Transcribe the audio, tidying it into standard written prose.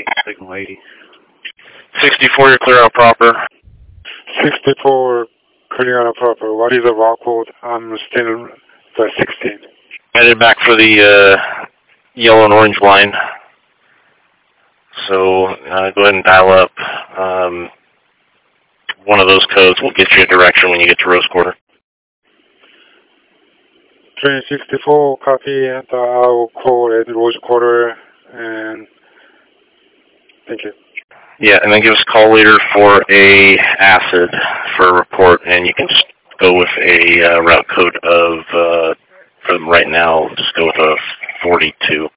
signal 80. 64, you're clear out proper. 64, clear out proper. What is the route code? I'm still the 16. Headed back for the yellow and orange line. So go ahead and dial up one of those codes. We'll get you a direction when you get to Rose Quarter. Train 64, copy, and I'll call at Rose Quarter, and thank you. Yeah, and then give us a call later for a acid for a report, and you can just go with a route code of, from right now, just go with a 42.